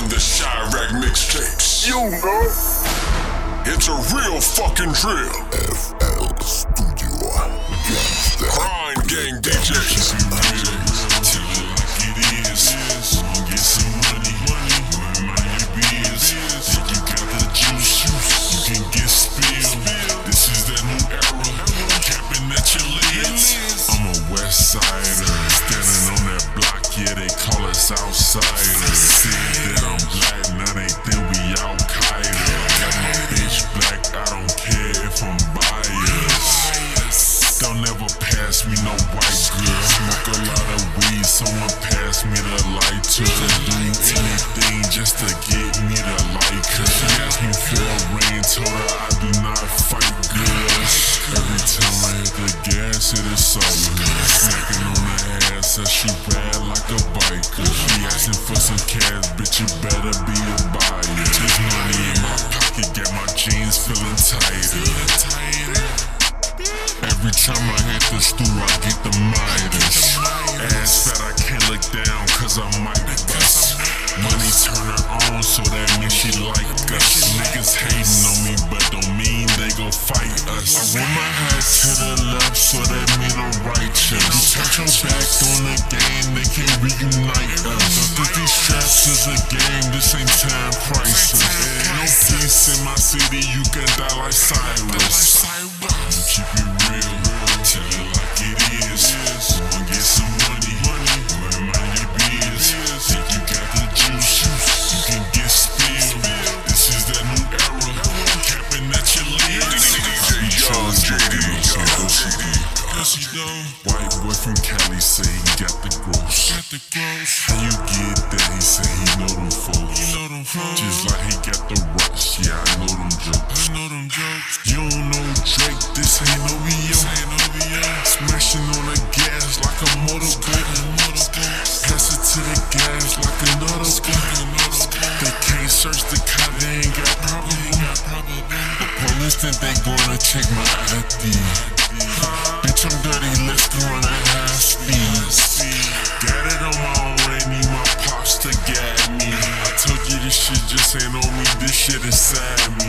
them the Chirac mixtapes. You know, it's a real fucking drill. FL Studio Gangsta. Grind Gang DJs. Outsiders, see that I'm black, now they think we Al-Qaeda. Got my bitch black, I don't care if I'm biased. Don't ever pass me no white girl. Smoke a lot of weed, someone pass me the lighter. Do anything just to get me to like her. She asked me for a ring, told her I do not fight girls. Every time I hit the gas, it is so good. Smacking on the ass, says she bad like a biker. She asking for some cash, bitch, you better be a buyer. There's money in my pocket, get my jeans feeling tighter. Every time I hit the stool, I get the Midas. Ass fat, I can't look down, cause I might bust. Money turn her on, so that means she like us. Niggas hating on me, but don't mean they gon' fight us. I want my hat to the left, so that mean I'm righteous. You touch your back on the game, they can reunite us. Don't think these straps is a game, this ain't time crisis. Ain't no peace in my city, you can die like Cyrus. I'ma keep it real, tell it like it is. Wanna get some money, mind your biz. Think you got the juice, you can get spilled. This is that new era, capping at your lips. White boy from Cali say he got the gross. How you get that? He say he know them folks. Just like he got the rush, yeah, I know them jokes. You don't know Drake, this ain't OVO. Smashing on the gas like a motorboat. Pass it to the gas like another boat. They can't search the car, they ain't got probable. The police think they gonna check my ID. Bitch, I'm dirty, let's go run at high speed. Got it on my own, ain't need my pops to guide me. I told you this shit just ain't on me, this shit inside me.